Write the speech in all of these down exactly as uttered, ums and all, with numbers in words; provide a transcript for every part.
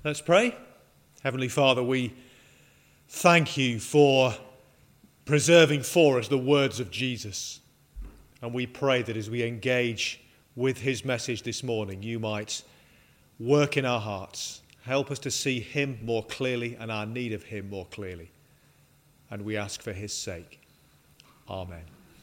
Let's pray. Heavenly Father, we thank you for preserving for us the words of Jesus. And we pray that as we engage with his message this morning, you might work in our hearts. Help us to see him more clearly and our need of him more clearly. And we ask for his sake. Amen.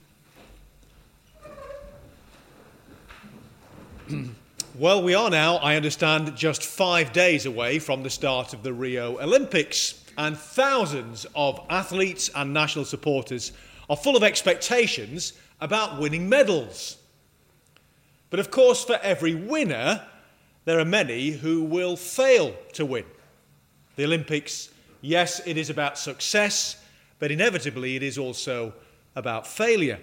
Well, we are now, I understand, just five days away from the start of the Rio Olympics, and thousands of athletes and national supporters are full of expectations about winning medals. But of course, for every winner, there are many who will fail to win. The Olympics, yes, it is about success, but inevitably it is also about failure.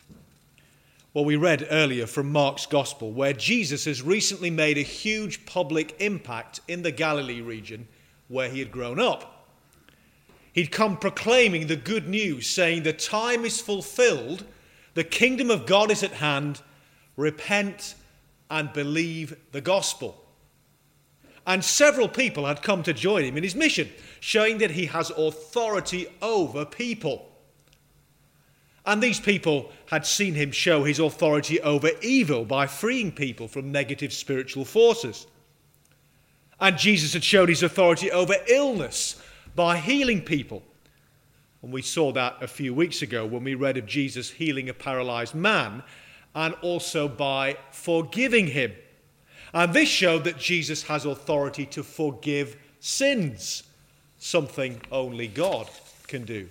Well, we read earlier from Mark's Gospel, where Jesus has recently made a huge public impact in the Galilee region where he had grown up. He'd come proclaiming the good news, saying, "The time is fulfilled, the kingdom of God is at hand, repent and believe the gospel." And several people had come to join him in his mission, showing that he has authority over people. And these people had seen him show his authority over evil by freeing people from negative spiritual forces. And Jesus had shown his authority over illness by healing people. And we saw that a few weeks ago when we read of Jesus healing a paralyzed man, and also by forgiving him. And this showed that Jesus has authority to forgive sins, something only God can do.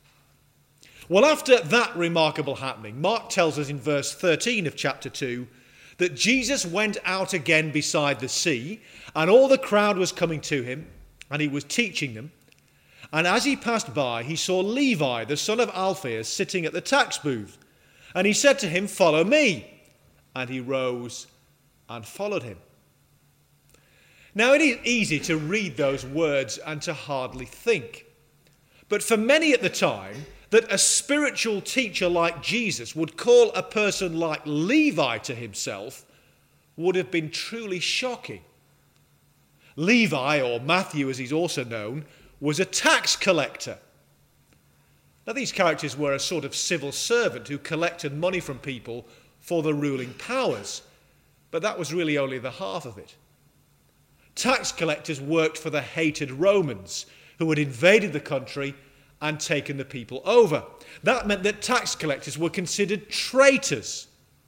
Well, after that remarkable happening, Mark tells us in verse thirteen of chapter two that Jesus went out again beside the sea, and all the crowd was coming to him, and he was teaching them. And as he passed by, he saw Levi, the son of Alphaeus, sitting at the tax booth. And he said to him, "Follow me." And he rose and followed him. Now, it is easy to read those words and to hardly think. But for many at the time, that a spiritual teacher like Jesus would call a person like Levi to himself would have been truly shocking. Levi, or Matthew as he's also known, was a tax collector. Now, these characters were a sort of civil servant who collected money from people for the ruling powers, but that was really only the half of it. Tax collectors worked for the hated Romans, who had invaded the country and taken the people over. That meant that tax collectors were considered traitors.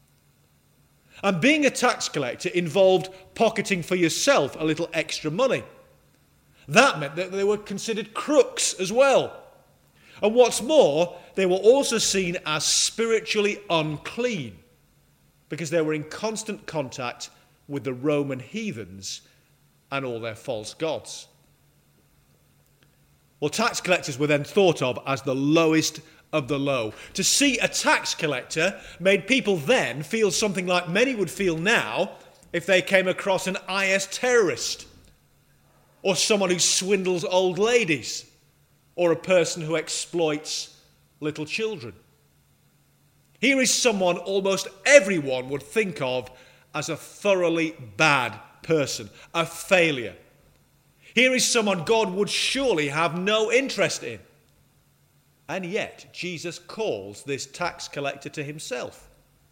And being a tax collector involved pocketing for yourself a little extra money. That meant that they were considered crooks as well. And what's more, they were also seen as spiritually unclean because they were in constant contact with the Roman heathens and all their false gods. Well, tax collectors were then thought of as the lowest of the low. To see a tax collector made people then feel something like many would feel now if they came across an I S terrorist, or someone who swindles old ladies, or a person who exploits little children. Here is someone almost everyone would think of as a thoroughly bad person, a failure. Here is someone God would surely have no interest in. And yet, Jesus calls this tax collector to himself.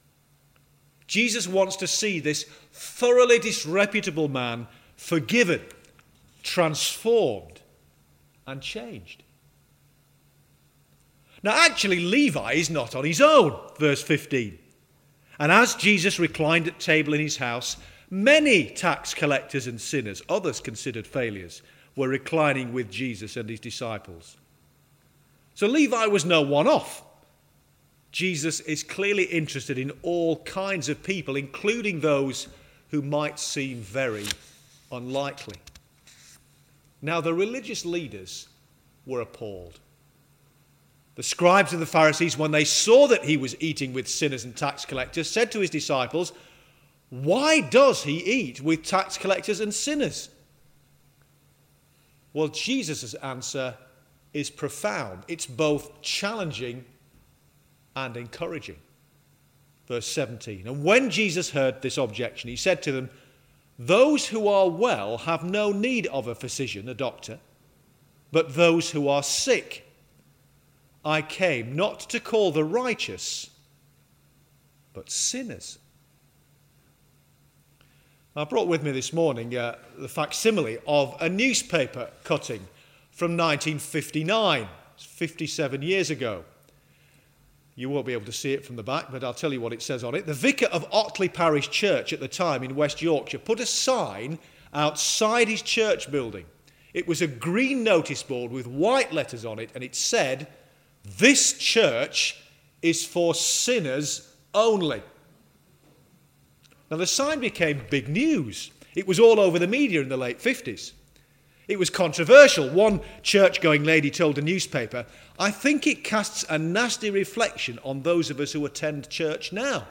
Jesus wants to see this thoroughly disreputable man forgiven, transformed, and changed. Now, actually, Levi is not on his own, verse fifteen. And as Jesus reclined at table in his house, many tax collectors and sinners, others considered failures, were reclining with Jesus and his disciples. So Levi was no one-off. Jesus is clearly interested in all kinds of people, including those who might seem very unlikely. Now, the religious leaders were appalled. The scribes and the Pharisees, when they saw that he was eating with sinners and tax collectors, said to his disciples, "Why does he eat with tax collectors and sinners?" Well, Jesus' answer is profound. It's both challenging and encouraging. Verse seventeen, and when Jesus heard this objection, he said to them, Those who are well have no need of a physician, a doctor, but those who are sick. I came not to call the righteous, but sinners. I brought with me this morning uh, the facsimile of a newspaper cutting from nineteen fifty-nine, fifty-seven years ago. You won't be able to see it from the back, but I'll tell you what it says on it. The vicar of Otley Parish Church at the time in West Yorkshire put a sign outside his church building. It was a green notice board with white letters on it, and it said, "This church is for sinners only." Now, the sign became big news. It was all over the media in the late fifties. It was controversial. One church-going lady told a newspaper, "I think it casts a nasty reflection on those of us who attend church now."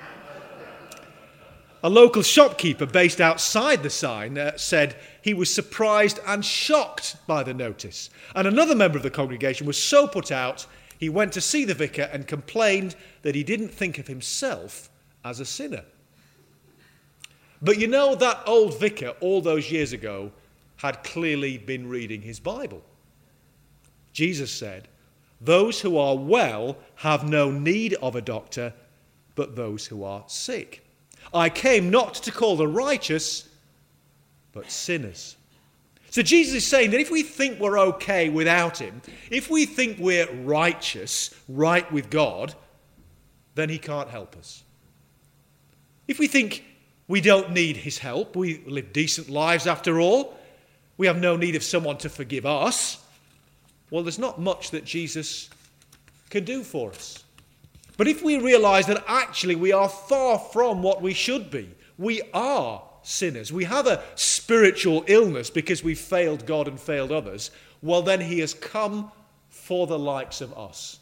A local shopkeeper based outside the sign uh, said he was surprised and shocked by the notice. And another member of the congregation was so put out, he went to see the vicar and complained that he didn't think of himself as a sinner. But you know, that old vicar all those years ago had clearly been reading his Bible. Jesus said, "Those who are well have no need of a doctor, but those who are sick. I came not to call the righteous, but sinners." So Jesus is saying that if we think we're okay without him, if we think we're righteous, right with God, then he can't help us. If we think we don't need his help, we live decent lives after all, we have no need of someone to forgive us, well, there's not much that Jesus can do for us. But if we realise that actually we are far from what we should be, we are sinners, we have a spiritual illness because we've failed God and failed others, well, then he has come for the likes of us.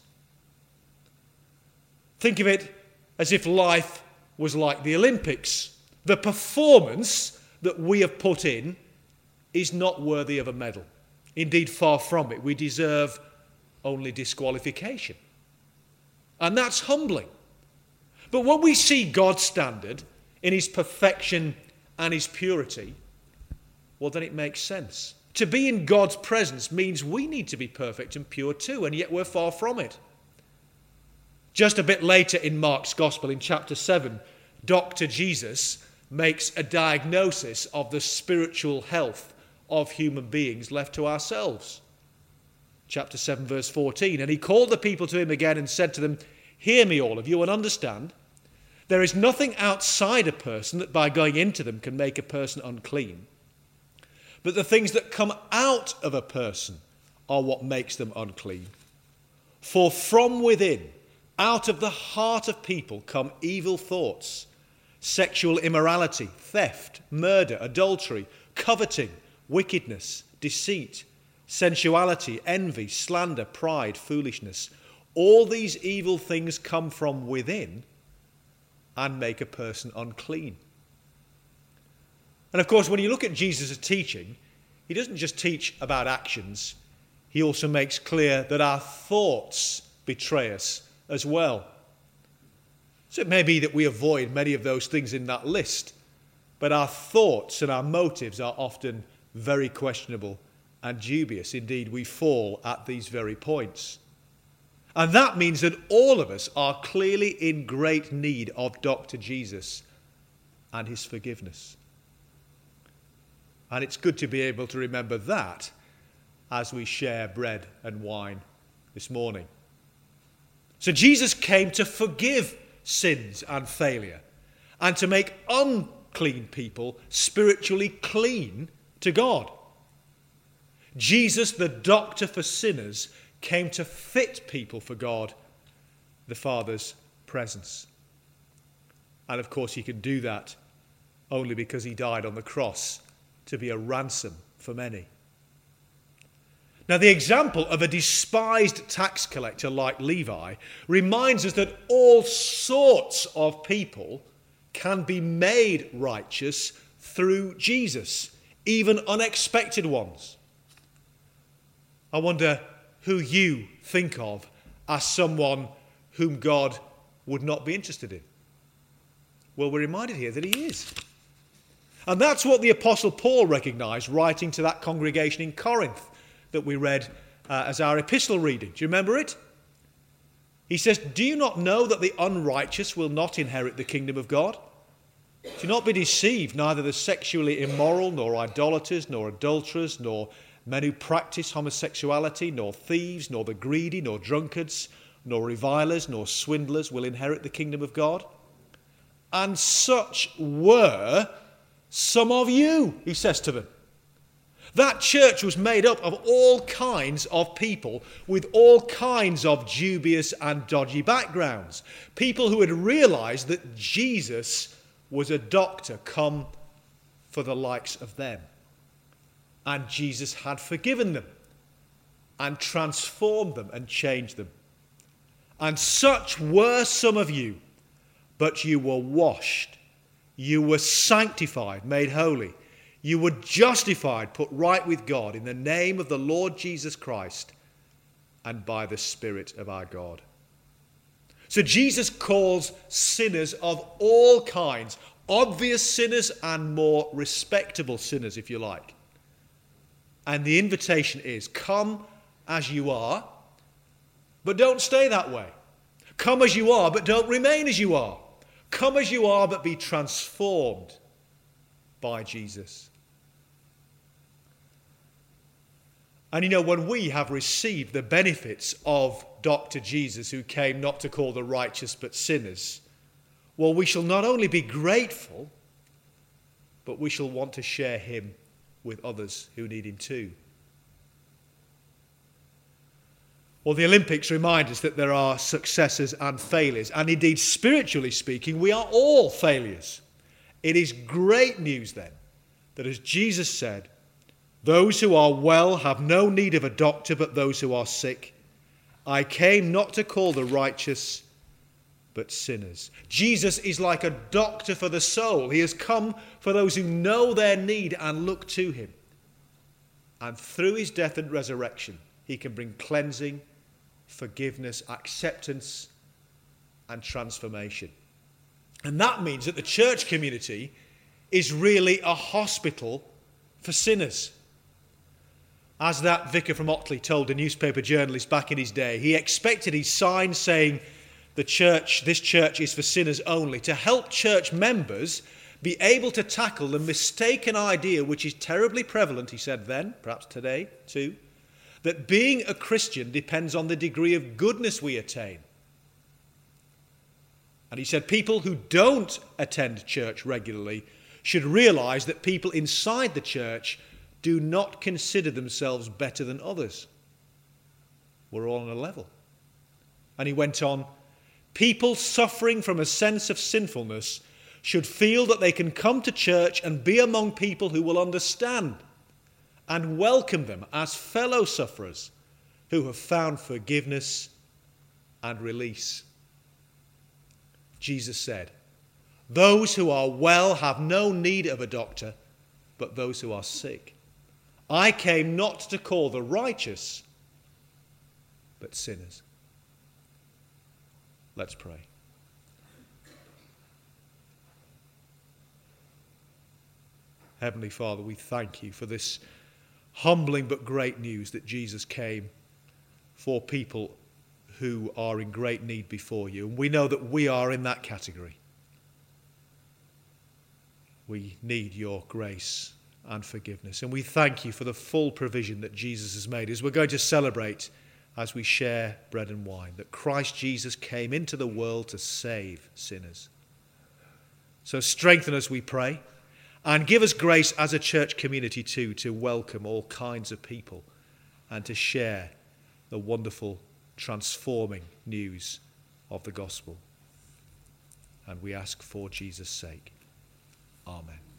Think of it as if life was like the Olympics. The performance that we have put in is not worthy of a medal. Indeed, far from it. We deserve only disqualification. And that's humbling. But when we see God's standard in his perfection and his purity, well, then it makes sense. To be in God's presence means we need to be perfect and pure too, and yet we're far from it. Just a bit later in Mark's Gospel, in chapter seven, Doctor Jesus makes a diagnosis of the spiritual health of human beings left to ourselves. Chapter seven, verse fourteen, "And he called the people to him again and said to them, 'Hear me, all of you, and understand. There is nothing outside a person that by going into them can make a person unclean. But the things that come out of a person are what makes them unclean. For from within, out of the heart of people, come evil thoughts, sexual immorality, theft, murder, adultery, coveting, wickedness, deceit, sensuality, envy, slander, pride, foolishness. All these evil things come from within and make a person unclean.'" And of course, when you look at Jesus' teaching, he doesn't just teach about actions, he also makes clear that our thoughts betray us as well. So it may be that we avoid many of those things in that list, but our thoughts and our motives are often very questionable and dubious. Indeed, we fall at these very points. And that means that all of us are clearly in great need of Doctor Jesus and his forgiveness. And it's good to be able to remember that as we share bread and wine this morning. So Jesus came to forgive sins and failure and to make unclean people spiritually clean to God. Jesus, the doctor for sinners, came to fit people for God, the Father's presence. And of course he can do that only because he died on the cross to be a ransom for many. Now, the example of a despised tax collector like Levi reminds us that all sorts of people can be made righteous through Jesus, even unexpected ones. I wonder who you think of as someone whom God would not be interested in. Well, we're reminded here that he is. And that's what the Apostle Paul recognised writing to that congregation in Corinth that we read uh, as our epistle reading. Do you remember it? He says, "Do you not know that the unrighteous will not inherit the kingdom of God? Do not be deceived, neither the sexually immoral, nor idolaters, nor adulterers, nor men who practice homosexuality, nor thieves, nor the greedy, nor drunkards, nor revilers, nor swindlers will inherit the kingdom of God. And such were some of you," he says to them. That church was made up of all kinds of people with all kinds of dubious and dodgy backgrounds. People who had realised that Jesus was a doctor come for the likes of them. And Jesus had forgiven them and transformed them and changed them. "And such were some of you, but you were washed, you were sanctified, made holy. You were justified, put right with God in the name of the Lord Jesus Christ and by the Spirit of our God." So Jesus calls sinners of all kinds, obvious sinners and more respectable sinners, if you like. And the invitation is, come as you are, but don't stay that way. Come as you are, but don't remain as you are. Come as you are, but be transformed by Jesus. And you know, when we have received the benefits of Doctor Jesus, who came not to call the righteous but sinners, well, we shall not only be grateful, but we shall want to share him with others who need him too. Well, the Olympics remind us that there are successes and failures, and indeed, spiritually speaking, we are all failures. It is great news then that, as Jesus said, "Those who are well have no need of a doctor, but those who are sick. I came not to call the righteous, but sinners." Jesus is like a doctor for the soul. He has come for those who know their need and look to him. And through his death and resurrection, he can bring cleansing, forgiveness, acceptance, and transformation. And that means that the church community is really a hospital for sinners. As that vicar from Otley told a newspaper journalist back in his day, he expected his sign saying the church, this church is for sinners only, to help church members be able to tackle the mistaken idea, which is terribly prevalent, he said then, perhaps today too, that being a Christian depends on the degree of goodness we attain. And he said people who don't attend church regularly should realise that people inside the church do not consider themselves better than others. We're all on a level. And he went on, people suffering from a sense of sinfulness should feel that they can come to church and be among people who will understand and welcome them as fellow sufferers who have found forgiveness and release. Jesus said, "Those who are well have no need of a doctor, but those who are sick. I came not to call the righteous, but sinners." Let's pray. Heavenly Father, we thank you for this humbling but great news that Jesus came for people who are in great need before you. And we know that we are in that category. We need your grace and forgiveness. And we thank you for the full provision that Jesus has made as we're going to celebrate as we share bread and wine, that Christ Jesus came into the world to save sinners. So strengthen us, we pray, and give us grace as a church community too to welcome all kinds of people and to share the wonderful, transforming news of the gospel. And we ask for Jesus' sake. Amen.